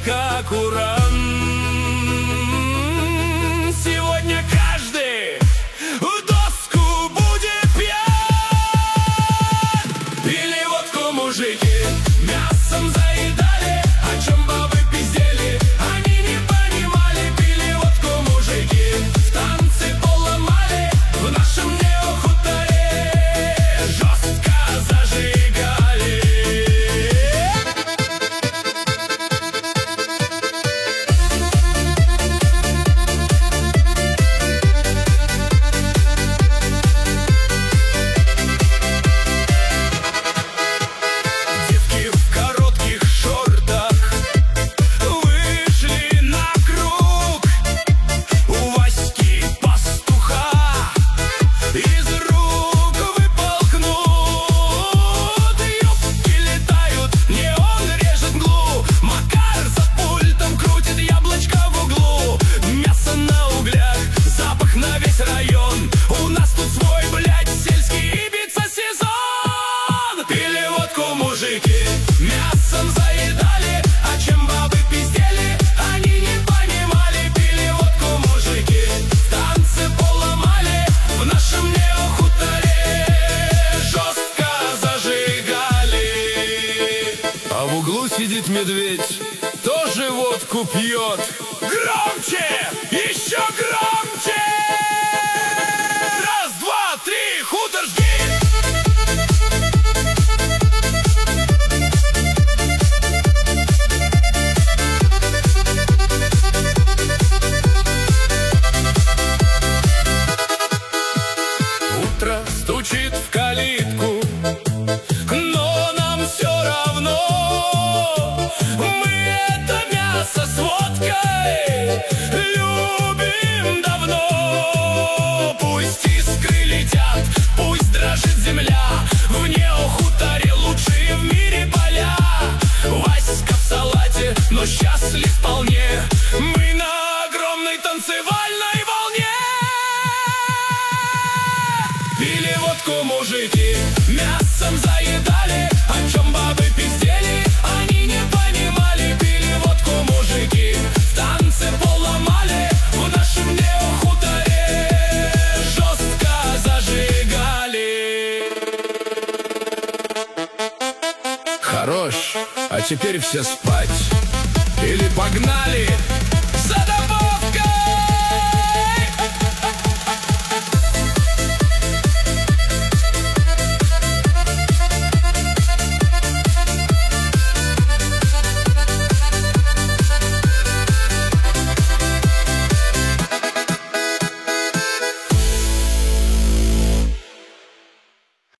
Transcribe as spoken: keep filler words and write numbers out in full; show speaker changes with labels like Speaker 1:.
Speaker 1: как уран. Сегодня каждый в доску будет пьян. Пили водку мужики, мясом заедали, о чем бабы пиздели, они не понимали. Пили водку мужики, в танцы поломали, в нашем неохуторе жестко зажигали. Девки в коротких шортах вышли на круг. У Васьки пастуха из рук выпал кнут. Юбки летают, неон режет мглу. Макар за пультом крутит яблочко в углу. Мясо на углях, запах на весь район. У нас тут свой, блядь, сельский Ибица сезон. Пили водку мужики, мясом заедали, о чем бабы пиздели, они не понимали. Пили водку мужики, в танцы поломали, в нашем неохуторе жестко зажигали. А в углу сидит медведь, тоже водку пьет. Громче! Еще громче! Раз, два, три, хутор жги! Утро стучит в калитку, но нам все равно. Мы это мясо с водкой любим давно. Пусть искры летят, пусть дрожит земля, в неохуторе лучшие в мире поля. Васька в салате, но счастлив вполне. Мы на огромной танцевальной волне. Пили водку мужики, мясом заедали, о чем бабы пиздели, они не понимали. Пили водку мужики, в танцы поломали, в нашем неохуторе жестко зажигали. Хорош, а теперь все спать. Или погнали!